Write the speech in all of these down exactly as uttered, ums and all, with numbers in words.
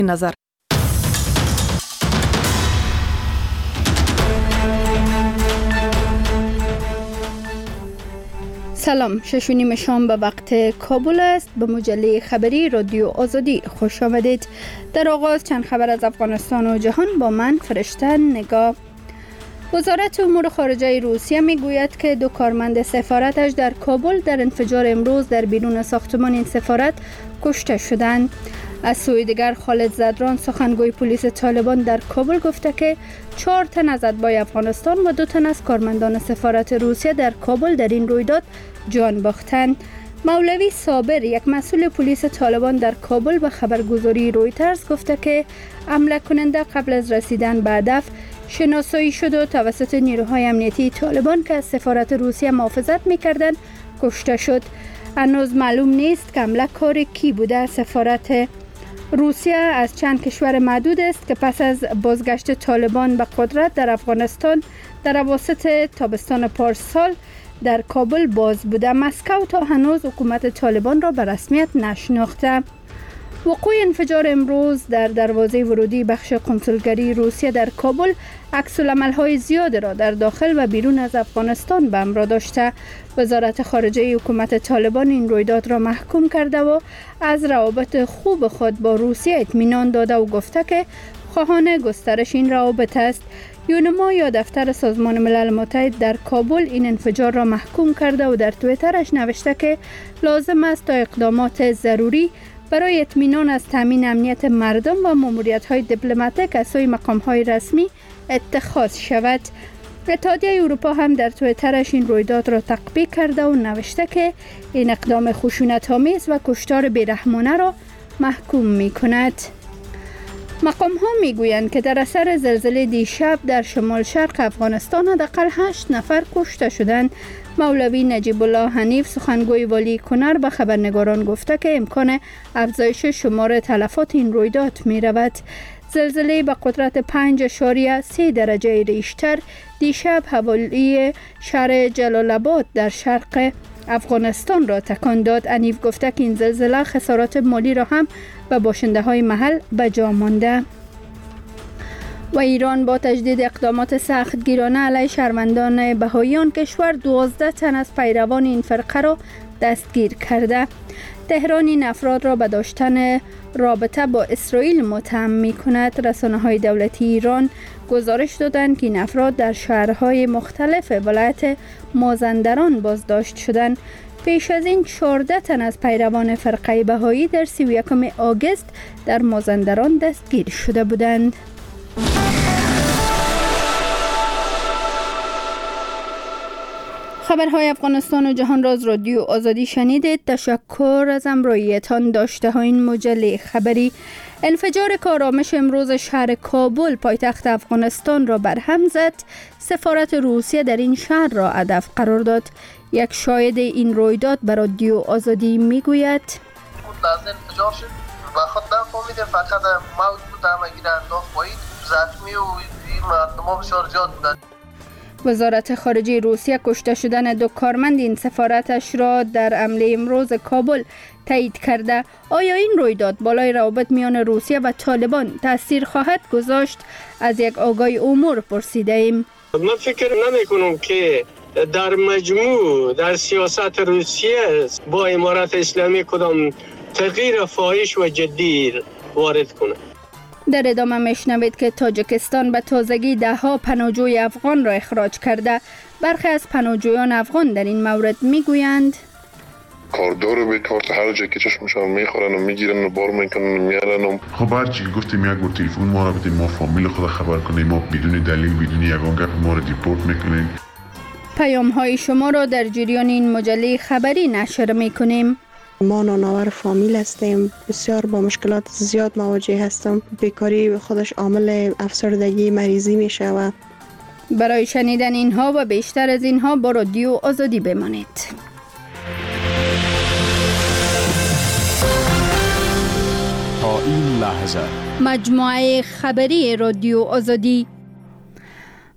نظر. سلام، شش و نیم شام به وقت کابل است. به مجله خبری رادیو آزادی خوش آمدید. در آغاز چند خبر از افغانستان و جهان با من فرشته نگاه. وزارت امور خارجه روسیه می گوید که دو کارمند سفارتش در کابل در انفجار امروز در بیرون ساختمان این سفارت کشته شدند. از سوی دیگر خالد زدران سخنگوی پلیس طالبان در کابل گفته که چهار تن از اتباع افغانستان و دو تن از کارمندان سفارت روسیه در کابل در این رویداد جان باختند. مولوی صابر، یک مسئول پلیس طالبان در کابل، به خبرگزاری رویترز گفته که حمله کننده قبل از رسیدن به هدف شناسایی شد و توسط نیروهای امنیتی طالبان که از سفارت روسیه محافظت می‌کردند کشته شد. هنوز معلوم نیست که حمله کار کی بوده. سفارت روسیه از چند کشور معدود است که پس از بازگشت طالبان به قدرت در افغانستان در اواسط تابستان پارسال در کابل باز بوده. مسکو تا هنوز حکومت طالبان را به رسمیت نشناخته. وقوع انفجار امروز در دروازه ورودی بخش کنسولگری روسیه در کابل عکس‌العمل‌های زیاد را در داخل و بیرون از افغانستان به همراه داشته. وزارت خارجه حکومت طالبان این رویداد را محکوم کرده و از روابط خوب خود با روسیه اطمینان داده و گفته که خواهان گسترش این روابط است. یونما یا دفتر سازمان ملل متحد در کابل این انفجار را محکوم کرده و در توییترش نوشته که لازم است تا اقدامات ضروری برای اطمینان از تامین امنیت مردم و ماموریت‌های دیپلماتیک از سوی مقام‌های رسمی اتخاذ شود. اتحادیه اروپا هم در توییترش این رویداد را تقبیح کرده و نوشته که این اقدام خشونت‌آمیز و کشتار بیرحمانه را محکوم می‌کند. مقام‌ها می‌گویند که در اثر زلزله دیشب در شمال شرق افغانستان حداقل هشت نفر کشته شدند. مولوی نجیب الله حنیف سخنگوی والی کنر به خبرنگاران گفته که امکان افزایش شمار تلفات این رویداد می‌رود. زلزله با قدرت پنج اشاریه سه درجه ریشتر دیشب حوالی شهر جلال آباد در شرق افغانستان را تکان داد. حنیف گفته که این زلزله خسارات مالی را هم به باشنده های محل به جا مانده. و ایران با تجدید اقدامات سختگیرانه علیه شهروندان بهائیان کشور دوازده تن از پیروان این فرقه را دستگیر کرده. تهران این افراد را به داشتن رابطه با اسرائیل متهم می کند. رسانه های دولتی ایران گزارش دادند که این افراد در شهرهای مختلف ولایت مازندران بازداشت شدند. پیش از این چهارده تن از پیروان فرقه بهایی در سی و یکم آگوست در مازندران دستگیر شده بودند. خبرهای افغانستان و جهان را از رادیو آزادی شنیدید. تشکر از همراهیتان. داشته ها این مجله خبری. انفجار کارآمش امروز شهر کابل پایتخت افغانستان را برهم زد. سفارت روسیه در این شهر را هدف قرار داد. یک شاهد این رویداد به رادیو آزادی میگوید انفجار شد و خود نفهمیدیم، فقط موت بود، همه گیره انداخت پایین، زخمی و مردم بسیار زیاد بودند. وزارت خارجه روسیه کشته شدن دو کارمند این سفارتش را در حمله امروز کابل تایید کرده. آیا این رویداد بالای روابط میان روسیه و طالبان تاثیر خواهد گذاشت؟ از یک آگاهی امور پرسیده ایم. من فکر نمی کنم که در مجموع در سیاست روسیه با امارت اسلامی کدام تغییر فاحش و جدی وارد کنه. در ادامه میشنوید که تاجیکستان به تازگی ده ها پناهجوی افغان را اخراج کرده. برخی از پناهجویان افغان در این مورد میگویند کاردار و بیکار هر جا که چشمشان میخورن و میگیرن و بار میکنن و میارن. خب هرچی گفتیم یک بار تلفن ما را بدیم، ما فامیل خود خبر کنیم، ما بدون دلیل بدون یگان گپ ما را دیپورت میکنیم. پیام های شما را در جریان این مجله خبری نشر میکنیم. ما نانآور فامیل هستیم، بسیار با مشکلات زیاد مواجه هستم. بیکاری خودش عامل افسردگی مریضی میشه. و برای شنیدن اینها و بیشتر از اینها با رادیو آزادی بمانید. تا این لحظه مجموعه خبری رادیو آزادی.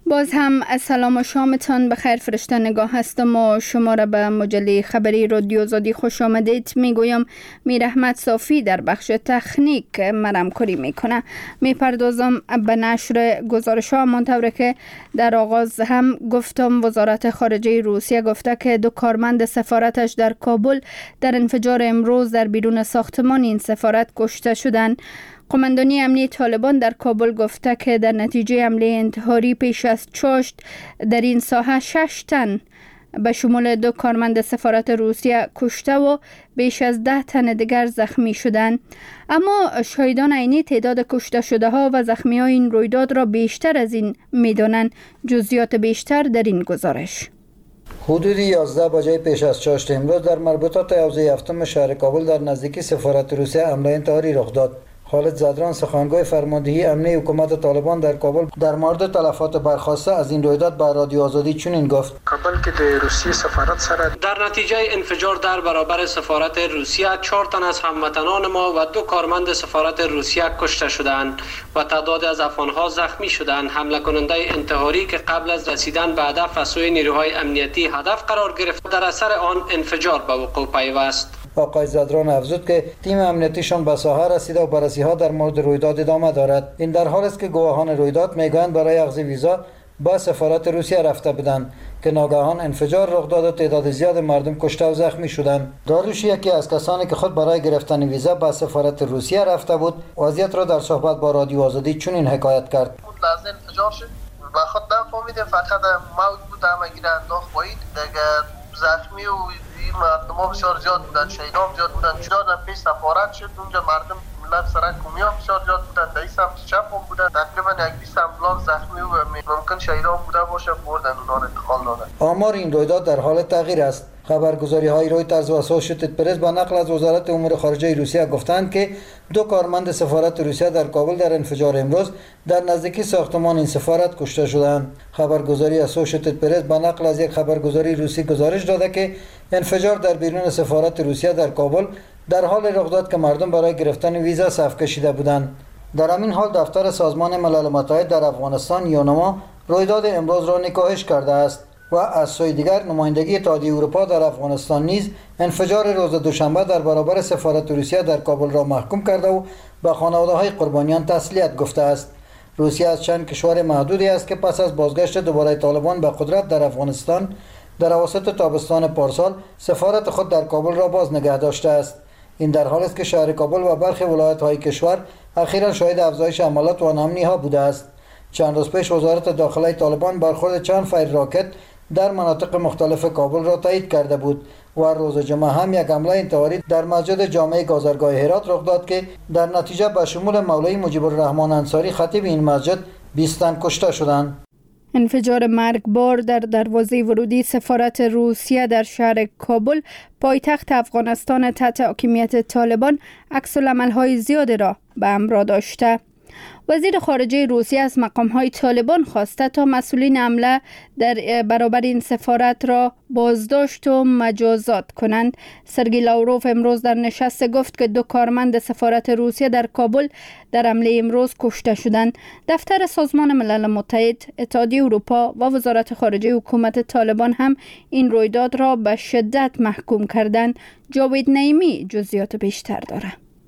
باز هم سلام و شامتان بخیر. فرشته نگاه هستم و شما را به مجله خبری رادیو آزادی خوش آمدید. میگویم میر احمد صافی در بخش تکنیک مرم کاری میکنه. میپردازم به نشر گزارش ها منطوره که در آغاز هم گفتم وزارت خارجه روسیه گفته که دو کارمند سفارتش در کابل در انفجار امروز در بیرون ساختمان این سفارت کشته شدند. قماندانی امنیتی طالبان در کابل گفته که در نتیجه حمله انتحاری پیش از چاشت در این ساحه شش تن به شمول دو کارمند سفارت روسیه کشته و بیش از ده تن دیگر زخمی شدند. اما شاهدان عینی تعداد کشته شده ها و زخمی های این رویداد را بیشتر از این میدانند. جزئیات بیشتر در این گزارش. حدود یازده بجه پیش از چاشت امروز در مربوطات حوزه هفتم شهر کابل در نزدیکی سفارت روسیه حمله انتحاری رخ داد. خالد زدران سخنگوی فرماندهی امنی حکومت طالبان در کابل در مورد تلفات برخاسته از این رویداد به رادیو آزادی چنین گفت: کابل که در روسیه سفارت سره در نتیجه انفجار در برابر سفارت روسیه چهار تن از هموطنان ما و دو کارمند سفارت روسیه کشته شدند و تعداد از افغانها زخمی شدند. حمله کننده انتحاری که قبل از رسیدن به هدف از سوی نیروهای امنیتی هدف قرار گرفت در اثر آن انفجار به وقوع پیوست. آقای زدران افزود که تیم امنیتیشان به ساحه رسیده و بررسی ها در مورد رویداد ادامه دارد. این در حالی است که گواهان رویداد میگویند برای اخذ ویزا با سفارت روسیه رفته بودند که ناگهان انفجار رخ داد و تعداد زیاد مردم کشته و زخمی شدند. داریوش یکی از کسانی که خود برای گرفتن ویزا به سفارت روسیه رفته بود وضعیت را در صحبت با رادیو آزادی چنین حکایت کرد: لحظه انفجار شد و خود نفهمیدم، فقط موت بود، همه گیره انداخت پایین دیگه. زخمی و مردم ها بسیار زیاد بودن، شهید ها زیاد بودن. جدا پیش سفارت شد اونجا مردم ملت سرک کومی ها بسیار زیاد بودن، در این سمت چپ هم بودن. تقریبا یک بیست امبولانس زخمی و ممکن شهید ها بوده باشه بردن اونا رو انتقال دادن. آمار این رویداد در حال تغییر است. خبرگزاری های رویترز و اسوشیتد پرس با نقل از وزارت امور خارجه روسیه گفتند که دو کارمند سفارت روسیه در کابل در انفجار امروز در نزدیکی ساختمان این سفارت کشته شدند. خبرگزاری اسوشیتد پرس با نقل از یک خبرگزاری روسی گزارش داده که انفجار در بیرون سفارت روسیه در کابل در حال رخ داد که مردم برای گرفتن ویزا صف کشیده بودند. در همین حال دفتر سازمان ملل متحد در افغانستان یونما رویداد امروز را نکوهش کرده است و از سوی دیگر نمایندگی اتحادیه اروپا در افغانستان نیز انفجار روز دوشنبه در برابر سفارت روسیه در کابل را محکوم کرده و به خانواده‌های قربانیان تسلیت گفته است. روسیه از چند کشور محدودی است که پس از بازگشت دوباره طالبان به قدرت در افغانستان در اواسط تابستان پارسال سفارت خود در کابل را باز نگه داشته است. این در حالی است که شهر کابل و برخی ولایت‌های کشور اخیراً شاهد افزایش حملات و ناامنی‌ها بوده است. چند روز پیش وزارت داخله طالبان برخورد چند فیر راکت در مناطق مختلف کابل را تایید کرده بود و روز جمعه هم یک حمله انتحاری در مسجد جامع گازرگاه هرات رخ داد که در نتیجه به شمول مولوی مجیب الرحمن انصاری خطیب این مسجد بیست تن کشته شدند. انفجار مرگبار در دروازه ورودی سفارت روسیه در شهر کابل پایتخت افغانستان تحت حاکمیت طالبان عکس‌العمل‌های زیادی را به همراه داشته. وزیر خارجه روسیه از مقام‌های طالبان خواسته تا مسئولین حمله در برابر این سفارت را بازداشت و مجازات کنند. سرگئی لاوروف امروز در نشست گفت که دو کارمند سفارت روسیه در کابل در حمله امروز کشته شدند. دفتر سازمان ملل متحد، اتحادیه اروپا و وزارت خارجه حکومت طالبان هم این رویداد را به شدت محکوم کردند. جاوید نعیمی جزئیات بیشتر دارد.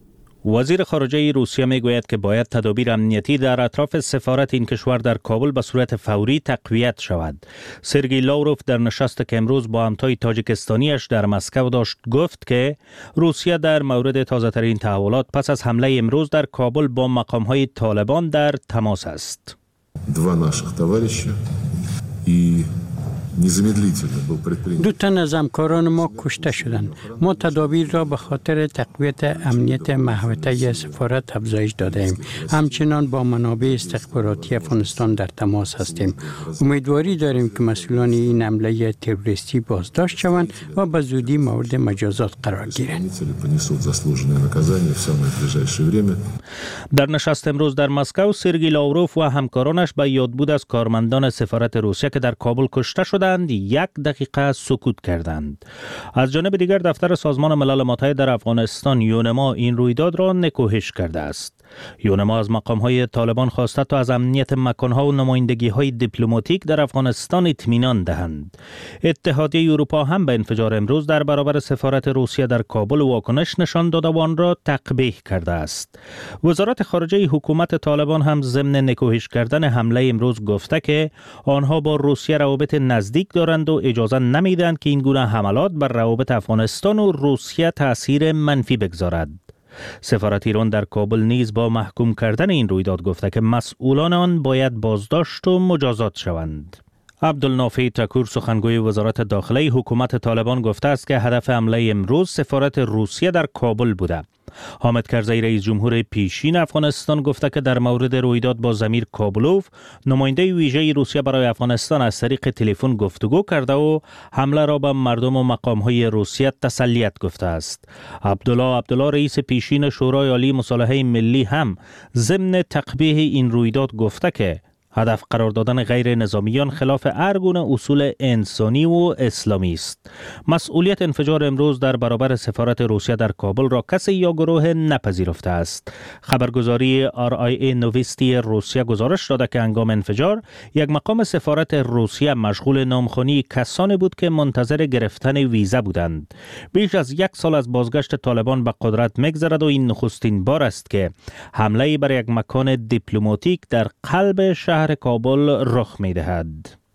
وزیر خارجه روسیه میگوید که باید تدابیر امنیتی در اطراف سفارت این کشور در کابل به صورت فوری تقویت شود. سرگئی لاوروف در نشستی که امروز با همتای تاجیکستانیش در مسکو داشت گفت که روسیه در مورد تازه ترین تحولات پس از حمله امروز در کابل با مقام‌های طالبان در تماس است. دو наших товарища и دو تن از همکاران ما کشته شدند. ما تدابیر را به خاطر تقویت امنیت محوطه سفارت افزایش داده ایم. همچنان با منابع استخباراتی افغانستان در تماس هستیم. امیدواری داریم که مسئولان این حمله تروریستی بازداشت شوند و به زودی مورد مجازات قرار گیرند. در نشست امروز در مسکو سرگئی لاوروف و همکارانش به یادبود از کارمندان سفارت روسیه که در کابل کشته شدند یک دقیقه سکوت کردند. از جانب دیگر دفتر سازمان ملل متحد در افغانستان یونما این رویداد را نکوهش کرده است. یونما از مقام‌های طالبان خواسته تا از امنیت مکان‌ها و نمایندگی‌های دیپلماتیک در افغانستان اطمینان دهند. اتحادیه اروپا هم به انفجار امروز در برابر سفارت روسیه در کابل واکنش نشان داده و آن را تقبیح کرده است. وزارت خارجه حکومت طالبان هم ضمن نکوهش کردن حمله امروز گفته که آنها با روسیه روابط نزدیک دارند و اجازه نمیدهند که این گونه حملات بر روابط افغانستان و روسیه تأثیر منفی بگذارد. سفارت ایران در کابل نیز با محکوم کردن این رویداد گفته که مسئولان آن باید بازداشت و مجازات شوند. عبدالنافع تکور سخنگوی وزارت داخله حکومت طالبان گفته است که هدف حمله امروز سفارت روسیه در کابل بوده. حامد کرزی رئیس جمهور پیشین افغانستان گفته که در مورد رویداد با زمیر کابلوف نماینده ویژه روسیه برای افغانستان از طریق تلفن گفتگو کرده و حمله را به مردم و مقام‌های روسیه تسلیت گفته است. عبدالله عبدالله رئیس پیشین شورای عالی مصالحه ملی هم ضمن تقبیح این رویداد گفته که هدف قرار دادن غیر نظامیان خلاف هر گونه اصول انسانی و اسلامی است. مسئولیت انفجار امروز در برابر سفارت روسیه در کابل را کسی یا گروه نپذیرفته است. خبرگزاری آر آی ای نوویستی روسیه گزارش داده که هنگام انفجار یک مقام سفارت روسیه مشغول نامخوانی کسانی بود که منتظر گرفتن ویزا بودند. بیش از یک سال از بازگشت طالبان به قدرت می‌گذرد و این نخستین بار است که حمله بر یک مکان دیپلماتیک در قلب شهر کابل رخ می دهد.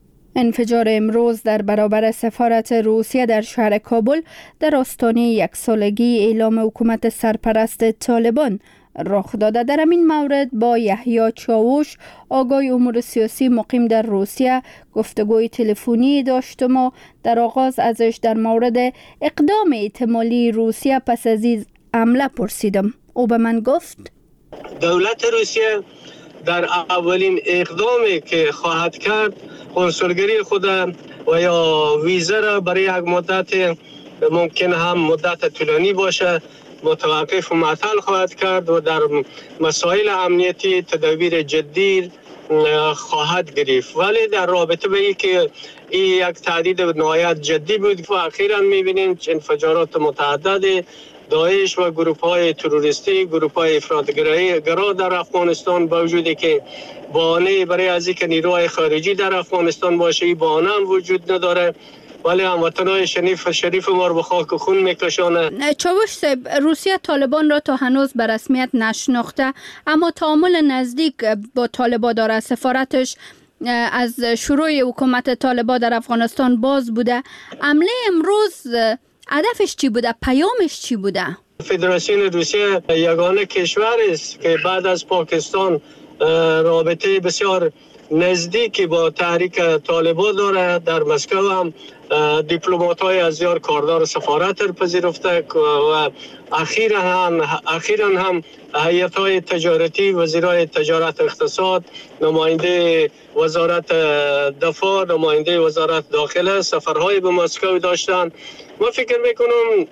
انفجار امروز در برابر سفارت روسیه در شهر کابل در آستانه یک سالگی اعلام حکومت سرپرست طالبان رخ داده. در این مورد با یحیی چاوش آگای امور سیاسی مقیم در روسیه گفتگوی تلفنی داشتم و در آغاز ازش در مورد اقدام احتمالی روسیه پس از این حمله پرسیدم. او به من گفت دولت روسیه در اولین اقدامی که خواهد کرد کنسولگری خود و یا ویزا را برای یک مدت ممکن هم مدت طولانی باشه متوقف و معطل خواهد کرد و در مسائل امنیتی تدابیر جدی خواهد گرفت. ولی در رابطه به این که این یک تهدید نهایت جدی بود و اخیراً می‌بینیم انفجارات متعدد داعش و گروه‌های تروریستی، گروه‌های افراط‌گرا در افغانستان با وجودی که بهانه برای از اینکه نیروهای خارجی در افغانستان باشه این بهانه هم وجود نداره، ولی هموطنان شریف شریف ما رو به خاک و خون میکشانه. چاوش صاحب، روسیه طالبان را تا هنوز به رسمیت نشناخته اما تعامل نزدیک با طالبان داره. سفارتش از شروع حکومت طالبان در افغانستان باز بوده. حمله امروز هدفش چی بوده؟ پیامش چی بوده؟ فدراسیون روسیه یگانه کشور است که بعد از پاکستان رابطه بسیار نزدیکی با تحریک طالبان داره. در مسکو هم دیپلمات‌های از زیار کاردار سفارت را پذیرفته و اخیراً هم اخیراً هم هیئت‌های تجارتی، وزیرای تجارت و اقتصاد، نماینده وزارت دفاع، نماینده وزارت داخله سفرهای به مسکو داشتند. ما فکر میکنم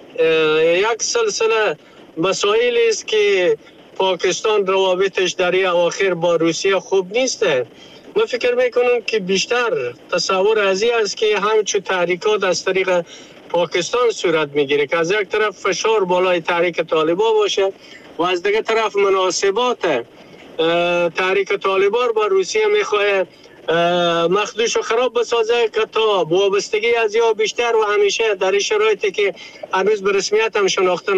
یک سلسله مسائلی است که پاکستان روابطش در این اواخر با روسیه خوب نیست. ما فکر میکنم که بیشتر تصور از این است که همچون تحریکات از طریق پاکستان صورت میگیره که از یک طرف فشار بالای تحریک طالبان باشه و از دیگر طرف مناسبات تحریک طالبان با روسیه میخواه مخدوش و خراب بسازه که تا وابستگی از یا بیشتر و همیشه در این شرایطی که هنوز به رسمیت هم شناخته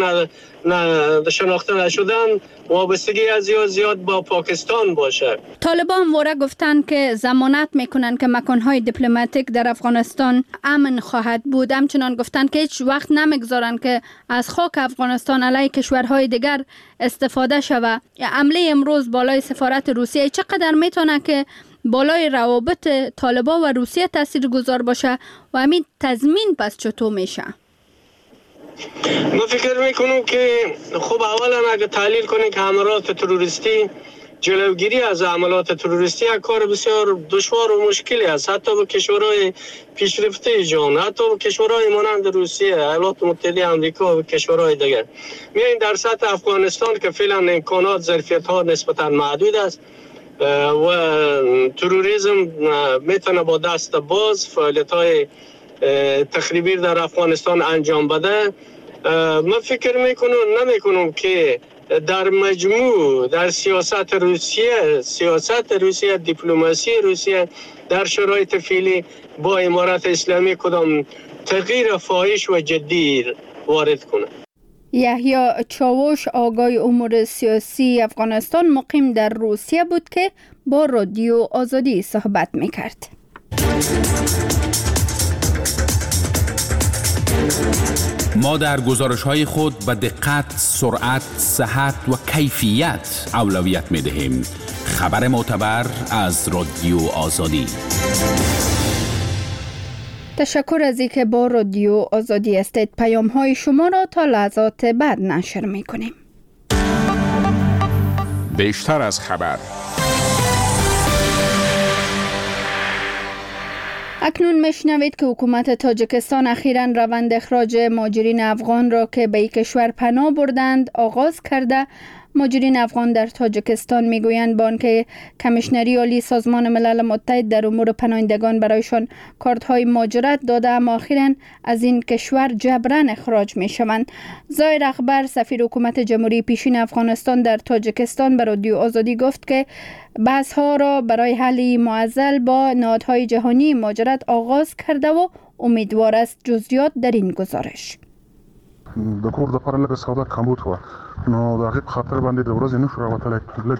نه شناخته نشدن وابستگی از یا زیاد با پاکستان باشه. طالبان وره گفتن که ضمانت میکنن که مکانهای دیپلماتیک در افغانستان امن خواهد بود. همچنان گفتن که هیچ وقت نمیگذارن که از خاک افغانستان علیه کشورهای دیگر استفاده شوه. حمله امروز بالای سفارت روسیه چقدر میتونه که بالای روابط طالبان و روسیه تاثیر گذار باشه و همین تضمین پس چطور میشه؟ من فکر میکنم که خب اولا اگه تحلیل کنیم که حملات تروریستی، جلوگیری از حملات تروریستی یک کار بسیار دشوار و مشکلی است، حتی به کشورهای پیشرفته جهان، حتی به کشورهای مانند روسیه، ایالات متحده آمریکا و کشورهای دیگر. میاییم در سطح افغانستان که فعلا امکانات ظرفیت ها نسبتا محدود است و تروریسم میتونه با دست باز فعالیت های تخریبی در افغانستان انجام بده. من فکر میکنم نمیکنم که در مجموع در سیاست روسیه سیاست روسیه دیپلماسی روسیه در شرایط فعلی با امارت اسلامی کدام تغییر فاحش و جدی وارد کنه. یحیی چاوش آگای امور سیاسی افغانستان مقیم در روسیه بود که با رادیو آزادی صحبت میکرد. ما در گزارش‌های خود به دقت، سرعت، صحت و کیفیت اولویت می‌دهیم. خبر معتبر از رادیو آزادی. تشکر از اینکه با رادیو آزادی هستید. پیام‌های شما را تا لحظات بعد نشر می‌کنیم. بیشتر از خبر. اکنون میشنوید که حکومت تاجیکستان اخیراً روند اخراج مهاجرین افغان را که به این کشور پناه بردند آغاز کرده. مهاجرین افغان در تاجیکستان میگویند با آنکه کمیشنری عالی سازمان ملل متحد در امور پناهندگان برایشان کارت‌های مهاجرت داده، اما اخیراً از این کشور جبراً اخراج میشوند. ظاهر اخبر سفیر حکومت جمهوری پیشین افغانستان در تاجیکستان به رادیو آزادی گفت که بحث‌ها را برای حل معضل با نهادهای جهانی مهاجرت آغاز کرده و امیدوار است. جزئیات در این گزارش. د کور د پر لګه سودا کمبود و نو د هغه خاطر باندې د ورځې نشو راوتلی لګ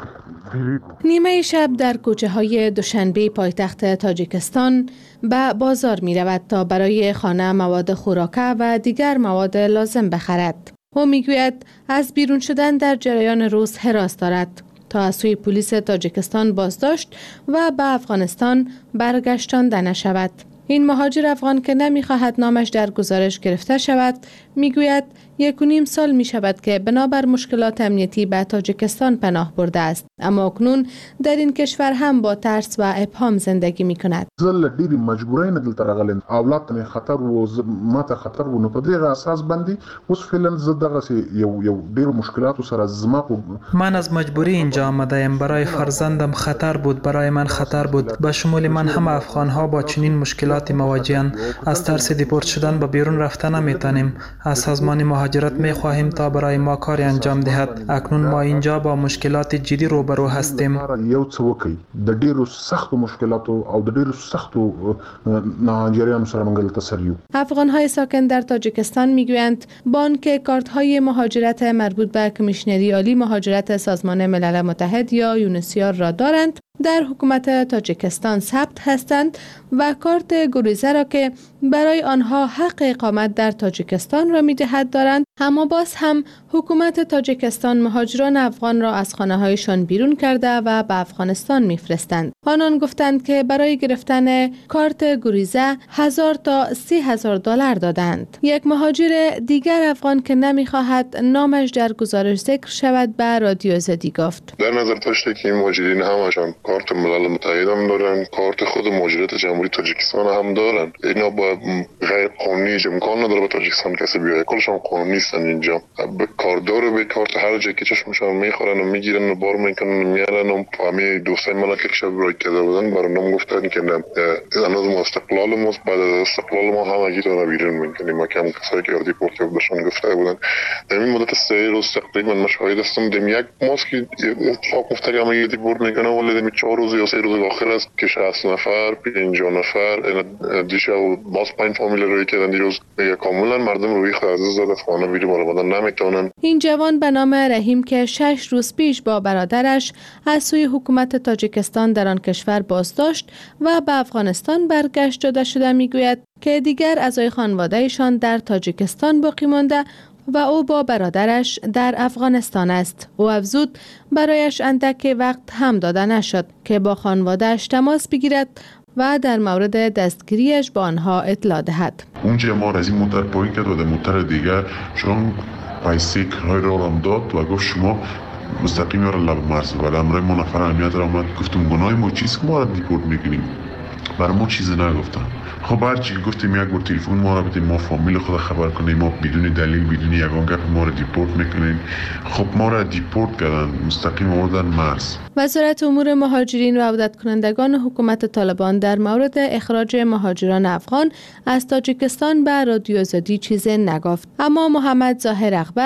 نیمه شب در کوچه های دوشنبه پایتخت تاجیکستان به بازار می رود تا برای خانه مواد خوراکه و دیگر مواد لازم بخرد. او می گوید از بیرون شدن در جریان روز هراس دارد تا از سوی پلیس تاجیکستان بازداشت و به افغانستان برگشتانده نشود. این مهاجر افغان که نمی‌خواهد نامش در گزارش گرفته شود میگوید یک و نیم سال می شود که بنابر مشکلات امنیتی به تاجیکستان پناه برده است، اما اکنون در این کشور هم با ترس و ابهام زندگی می کند. زل ډیری مجبورای نه دلته راغلم، اولاد ته خطر و ماته خطر و نو په دې اساس باندې اوس فعلا زه دغه یو یو ډیر مشکلات سره زما. من از مجبوری اینجا آمده ام. برای فرزندم خطر بود، برای من خطر بود. به شمول من هم افغان ها با چنین مشکلات مواجهند. از ترس دیپورت شدن به بیرون رفتن نمیتونیم. از سازمان مهاجرت می خواهیم تا برای ما کاری انجام دهد. اکنون ما اینجا با مشکلات جدی روبرو هستیم. یو څه وکړي د ډیرو سختو مشکلاتو او د ډیرو سختو مهاجرانو سره موږ تسریو. افغان‌های ساکن در تاجیکستان میگویند با آنکه کارت‌های مهاجرت مربوط به کمیشنری عالی مهاجرت سازمان ملل متحد یا یونسیار را دارند، در حکومت تاجیکستان ثبت هستند و کارت گریزه را که برای آنها حق اقامت در تاجیکستان را می‌دهد دارند، اما باز هم حکومت تاجیکستان مهاجران افغان را از خانه‌هایشان بیرون کرده و به افغانستان می‌فرستند. آنان گفتند که برای گرفتن کارت گریزه هزار تا سی هزار دلار دادند. یک مهاجر دیگر افغان که نمی‌خواهد نامش در گزارش ذکر شود به رادیو آزادی گفت: در نظر داشته که این مهاجرین همشان کارت ملل متحد هم دارن، کارت خود مهاجرت جمهوری تاجیکستان هم دارن. اینا با غیر قانونی امکان نداره به تاجیکستان کسی بیاد. کلشون قانونی نیستن. اینجا به کاردار به کارت هر جایی که چشمشون میخورن و میگیرن و بار میکنن و میارن و همه دوستای من که شب رای کرده بودن برام گفتن که نه هنوز ما استقلال ما بعد از استقلال ما هم اگه تو بیرون میکنیم. ما کم کسایی که دیپورت بودن گفته بودن در این مدت سه روز تقریبا من شاهد هستم دم یک ماست که اتفاق افتاد که ما دیپورت میکنه ولی دم چهار روز یا سه روز آخر است که شصت نفر پنجاه نفر دیشب باز پنج فامیل روی کردن. دیروز کاملا مردم روی خازه زده خانه بیرون آمدن نمیتونن. این جوان به نام رحیم که شش روز پیش با برادرش از سوی حکومت تاجیکستان در آن کشور بازداشت و به افغانستان برگشت داده شده میگوید که دیگر اعضای خانواده‌شان در تاجیکستان باقی مانده و او با برادرش در افغانستان است. او افزود برایش اندک وقت هم داده نشد که با خانواده‌اش تماس بگیرد و در مورد دستگیریش با آنها اطلاع دهد. اونجا ما از این موتر پایین کرد و در موتر دیگر چون پیسه کرای را هم داد و گفت شما مستقیم را لب مرز و امرای ما نفر امیت را آمد. گفتم گناه ما چیست که ما را دیپورت میکنیم؟ برای ما چیزی نگفتن. خب هرچی گفتیم یک بار تلفن ما را بدیم، ما فامیل خود خبر کنیم، ما بدون دلیل بدون یگان گپ ما را دیپورت میکنیم. خب ما را دیپورت کردن، مستقیم آوردن مرز. وزارت امور مهاجرین و عودت کنندگان حکومت طالبان در مورد اخراج مهاجران افغان از تاجیکستان به رادیو آزادی چیزی نگفت، اما محمد ظاهر اخبر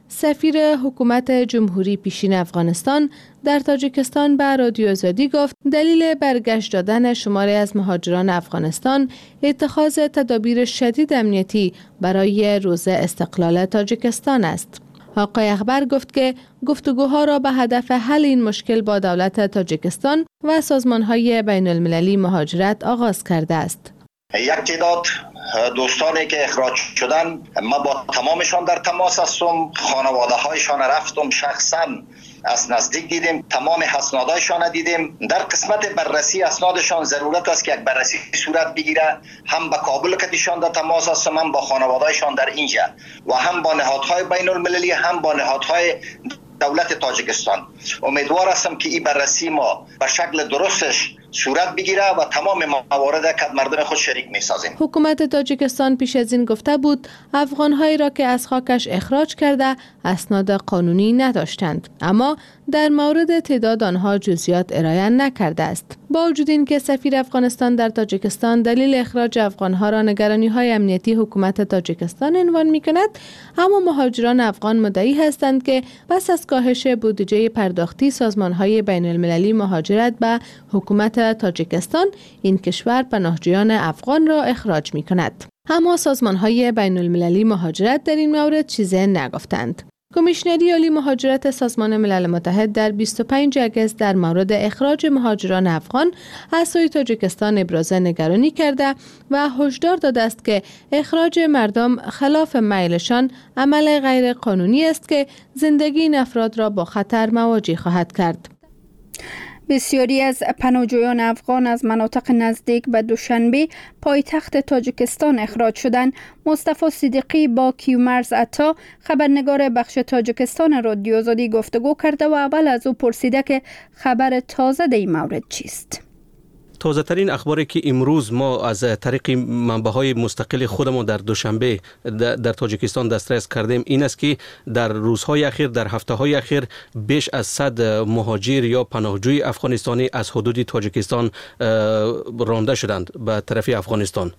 سفیر حکومت جمهوری پیشین افغانستان در تاجیکستان به رادیو آزادی گفت دلیل برگشت دادن شماری از مهاجران افغانستان اتخاذ تدابیر شدید امنیتی برای روز استقلال تاجیکستان است. آقای اخبر گفت که گفتگوها را به هدف حل این مشکل با دولت تاجیکستان و سازمان‌های بین المللی مهاجرت آغاز کرده است. یک تعداد دوستانی که اخراج شدن، ما با تمامشان در تماس هستم، خانواده هایشان رفتم شخصا از نزدیک دیدیم، تمام اسنادشان دیدیم. در قسمت بررسی اسنادشان ضرورت است که یک بررسی صورت بگیره. هم با کابل کدیشان در تماس هستم، هم با خانوادهشان در اینجا و هم با نهادهای بین المللی، هم با نهادهای دولت تاجیکستان. امیدوار هستم که این بررسی ما به شکل درستش صورت بگیره و تمام موارد که مردم خود شریک می‌سازیم. حکومت تاجیکستان پیش از این گفته بود افغان‌هایی را که از خاکش اخراج کرده اسناد قانونی نداشتند، اما در مورد تعداد آنها جزئیات ارائه نکرده است. با وجود اینکه سفیر افغانستان در تاجیکستان دلیل اخراج افغان‌ها را نگرانی‌های امنیتی حکومت تاجیکستان عنوان می‌کند، اما مهاجران افغان مدعی هستند که پس از کاهش بودجه پرداختی سازمان‌های بین‌المللی مهاجرت به حکومت تاجیکستان این کشور پناهجویان افغان را اخراج می‌کند. اما سازمان‌های بین‌المللی مهاجرت در این مورد چیزی نگفتند. کمیشنری عالی مهاجرت سازمان ملل متحد در بیست و پنج اگست در مورد اخراج مهاجران افغان از سوی تاجیکستان ابراز نگرانی کرده و هشدار داده است که اخراج مردم خلاف میلشان عمل غیر قانونی است که زندگی این افراد را با خطر مواجه خواهد کرد. بسیاری از پناهجویان افغان از مناطق نزدیک به دوشنبه پایتخت تاجیکستان اخراج شدند. مصطفی صدیقی با کیومرز عطا خبرنگار بخش تاجیکستان رادیو آزادی گفتگو کرده و اول از او پرسیده که خبر تازه در این مورد چیست. تازه ترین اخباری که امروز ما از طریق منبع‌های مستقل خودمون در دوشنبه در تاجیکستان دسترس کردیم این است که در روزهای اخیر، در هفته‌های اخیر بیش از صد مهاجر یا پناهجوی افغانستانی از حدود تاجیکستان رانده شدند به طرف افغانستان.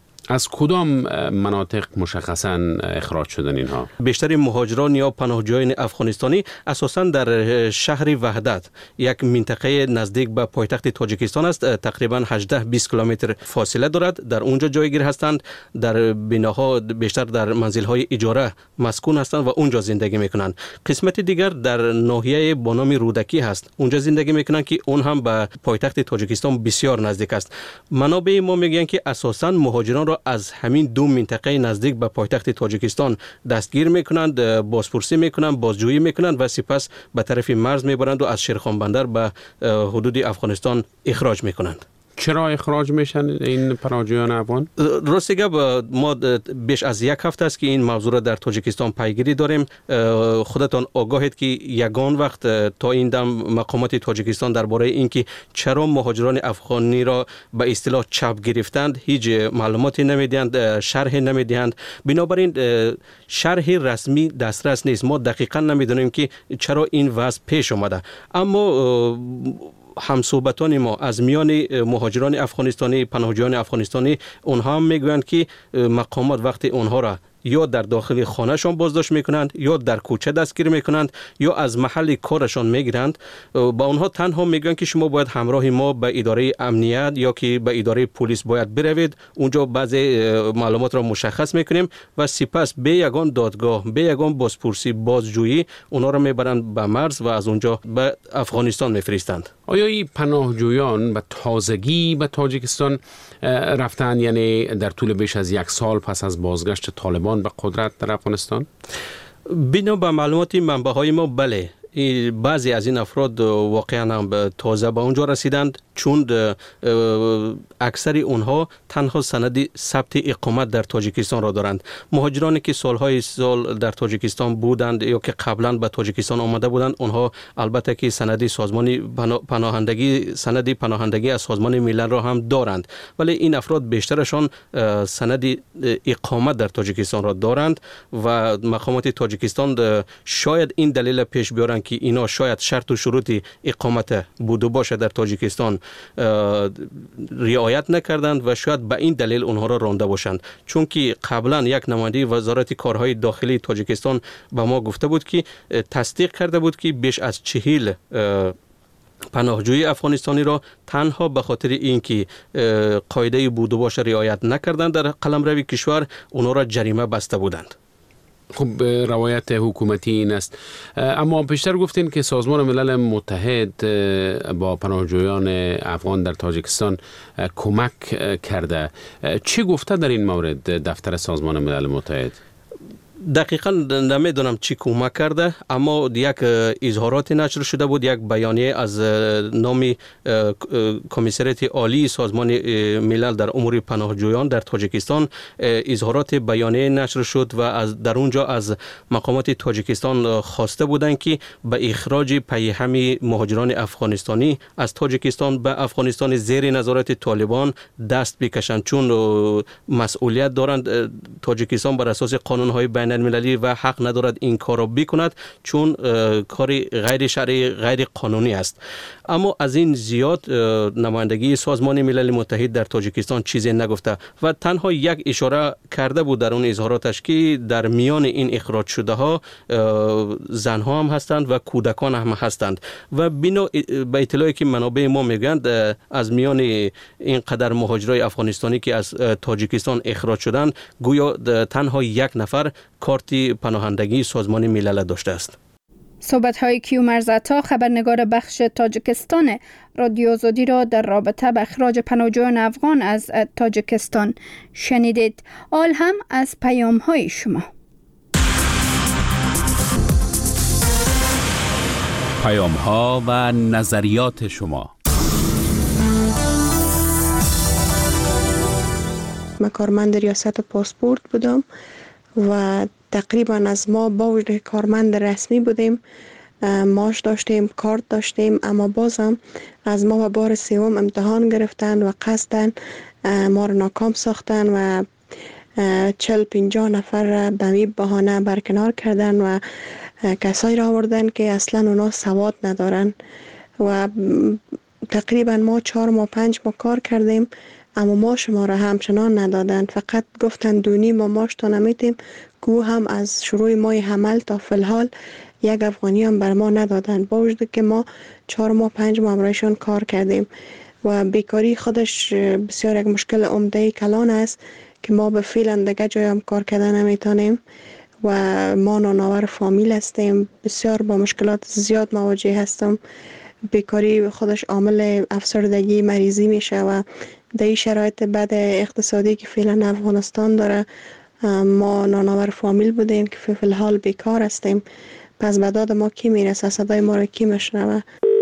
از کدام مناطق مشخصاً اخراج شدن اینها؟ بیشتر مهاجران یا پناهجویان افغانستانی اساساً در شهر وحدت، یک منطقه نزدیک به پایتخت تاجیکستان است، تقریباً هجده بیست کیلومتر فاصله دارد. در اونجا جایگیر هستند، در بناها بیشتر در منزل‌های اجاره مسکون هستند و اونجا زندگی میکنند. قسمت دیگر در ناحیه با نام رودکی هست، اونجا زندگی میکنند که اون هم به پایتخت تاجیکستان بسیار نزدیک است. منابع ما میگن که اساساً مهاجران را از همین دو منطقه نزدیک به پایتخت تاجیکستان دستگیر میکنند، بازپرسی میکنند، بازجویی میکنند و سپس به طرف مرز میبرند و از شیرخان بندر به حدود افغانستان اخراج میکنند. چرا اخراج میشن این پناهجویان افغان؟ راستیگه ما بیش از یک هفته است که این موضوع را در تاجیکستان پیگیری داریم. خودتان آگاهید که یگان وقت تا این دم مقامات تاجیکستان درباره اینکه چرا مهاجران افغانی را به اصطلاح چپ گرفتند هیچ معلوماتی نمیدهند، شرح نمیدهند. بنابراین شرح رسمی دسترس نیست. ما دقیقاً نمیدونیم که چرا این وضع پیش آمده. اما همصحبتان ما از میان مهاجران افغانستانی، پناهجویان افغانستانی، اونها هم میگویند که مقامات وقتی اونها را یا در داخل خانهشان بازداشت میکنند یا در کوچه دستگیر میکنند یا از محل کارشان میگیرند. با اونها تنها میگن که شما باید همراه ما به اداره امنیت یا که به اداره پلیس باید بروید، اونجا بعضی معلومات را مشخص میکنیم و سپس به یگان دادگاه، به یگان بازپرسی، بازجویی اونا را میبرند به مرز و از اونجا به افغانستان میفرستند. آیا این پناهجویان به تازگی به تاجیکستان رفتن، یعنی در طول بیش از یک سال پس از بازگشت طالبان به قدرت در افغانستان؟ بنا به معلومات منبع‌های ما بله، بعضی از این افراد واقعا هم تازه به اونجا رسیدند، چون اکثر اونها تنها سند ثبت اقامت در تاجیکستان را دارند. مهاجرانی که سالهای سال در تاجیکستان بودند یا که قبلا به تاجیکستان آمده بودند، اونها البته که سند سازمان پناهندگی سند پناهندگی از سازمان ملل را هم دارند، ولی این افراد بیشترشان سند اقامت در تاجیکستان را دارند و مقامات تاجیکستان شاید این دلیل پیش بیارند که اینا شاید شرط و شروط اقامت بوده باشه در تاجیکستان رعایت نکردند و شاید به این دلیل اونها را رانده باشند. چون که قبلا یک نماینده وزارت کارهای داخلی تاجیکستان به ما گفته بود که تصدیق کرده بود که بیش از چهل پناهجوی افغانستانی را تنها به خاطر اینکه قاعده بود و باش رعایت نکردند در قلمرو کشور اونها را جریمه بسته بودند. خب روایت حکومتی این است. اما پیشتر گفتین که سازمان ملل متحد با پناهجویان افغان در تاجیکستان کمک کرده. چی گفته در این مورد دفتر سازمان ملل متحد؟ دقیقا نمیدونم چی کمک کرده، اما یک اظهارات نشر شده بود، یک بیانیه از نام کمیسریت عالی سازمان ملل در امور پناهجویان در تاجیکستان اظهارات بیانیه نشر شد و از در اونجا از مقامات تاجیکستان خواسته بودند که به اخراج پیهم مهاجران افغانستانی از تاجیکستان به افغانستان زیر نظارت طالبان دست بکشند، چون مسئولیت دارند. تاجیکستان بر اساس قانون‌های بین المللی و حق ندارد این کار را بکند، چون کار غیر شرعی غیر قانونی است. اما از این زیاد نمایندگی سازمان ملل متحد در تاجیکستان چیزی نگفته و تنها یک اشاره کرده بود در اون اظهاراتش که در میان این اخراج شده ها زنها هم هستند و کودکان هم هستند و بنا به اطلاعی که منابع ما میگند از میان این قدر مهاجرای افغانستانی که از تاجیکستان اخراج شدند گویا تنها یک نفر کارت پناهندگی سازمان ملل داشته است. صحبت های کیومرز عطا خبرنگار بخش تاجیکستان رادیو آزادی را در رابطه با اخراج پناهجویان افغان از تاجیکستان شنیدید. آل هم از پیام های شما. پیام ها و نظریات شما. من کارمند ریاست پاسپورت بودم و تقریبا از ما با وجود کارمند رسمی بودیم، معاش داشتیم، کارت داشتیم، اما بازم از ما و بار سوم امتحان گرفتن و قصدن ما را ناکام ساختن و چل پنجاه نفر را به می بهانه برکنار کردن و کسایی را آوردن که اصلا اونا سواد ندارن و تقریبا ما چهار ماه پنج ماه کار کردیم، اما ما شما را همچنان ندادند. فقط گفتن دونی ما ماش تا نمیتیم، گو هم از شروع ماه حمل تا فلحال یک افغانی هم بر ما ندادند، با وجود که ما چهار ماه پنج ماه برایشان کار کردیم و بیکاری خودش بسیار یک مشکل عمده کلان است که ما به فعلا دیگه جای هم کار کردن نمیتونیم و ما نانآور فامیل هستیم، بسیار با مشکلات زیاد مواجه هستم. بیکاری خودش عامل افسردگی مریضی میشه و در این شرایط بد اقتصادی که فعلا افغانستان داره ما نانآور فامیل بودیم که فی الحال بیکار هستیم. پس به داد ما کی میرسه؟ صدای ما را کی میشنوه؟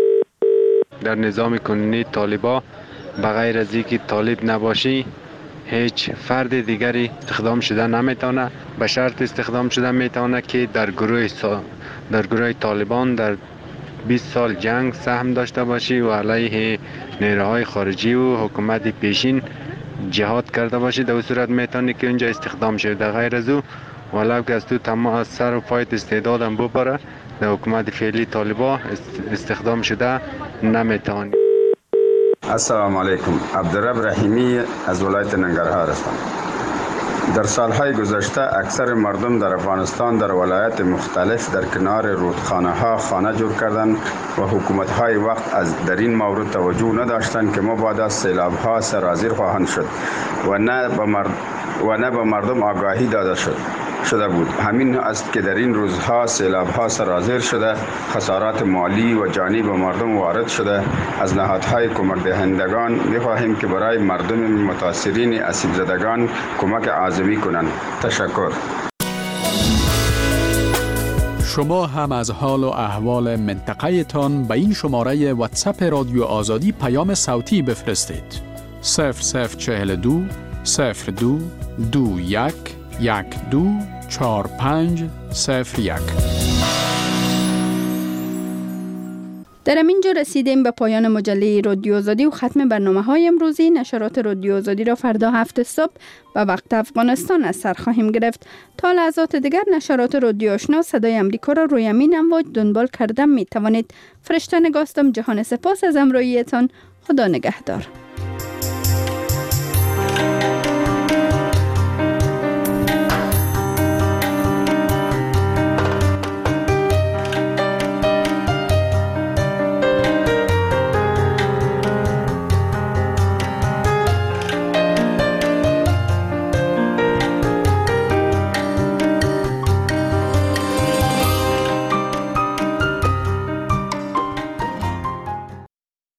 در نظام کنونی طالبا بغیر از اینکه طالب نباشی هیچ فرد دیگری استخدام شده نمیتونه، به شرط استخدام شده میتونه که در گروه سا... در گروه طالبان در بیست سال جنگ سهم داشته باشی و علیه نیروهای خارجی و حکومت پیشین جهاد کرده باشی، در صورت میتونی که اونجا استخدام شد. در غیر از او ولو که از تو تمام سر و پایت استعدادم ببره در حکومت فعلی طالبا استخدام شده نمیتونی. السلام علیکم، عبدالرب رحیمی از ولایت ننگرهار هستم. در سالهای گذشته اکثر مردم در افغانستان در ولایت مختلف در کنار رودخانه ها خانه جور کردند و حکومت های وقت از در این مورد توجه نداشتند که ما بعد از سیلاب ها سرازیر خواهند شد و نه به مرد و نه به مردم آگاهی داده شد شده بود. همین است که در این روزها سیلاب ها سرازیر شده، خسارات مالی و جانی به مردم وارد شده. از نهادهای کمک دهندگان می‌خواهیم که برای مردم متاثرین آسیب زدگان کمک اعظمی کنند. تشکر. شما هم از حال و احوال منطقه تان به این شماره واتساپ رادیو آزادی پیام صوتی بفرستید. صفر صفر چهل دو صفر دو دو یک یک دو چهار پنج صفر یک. در همینجا رسیدیم به پایان مجله رادیو آزادی و ختم برنامه های امروزی. نشرات رادیو آزادی را فردا هفت صبح به وقت افغانستان از سر خواهیم گرفت. تا لحظات دیگر نشرات رادیو آشنا صدای امریکا را روی همین امواج دنبال کردن می توانید. فرشته نگاستم. جهان سپاس از همراهیتان. خدا نگهدار.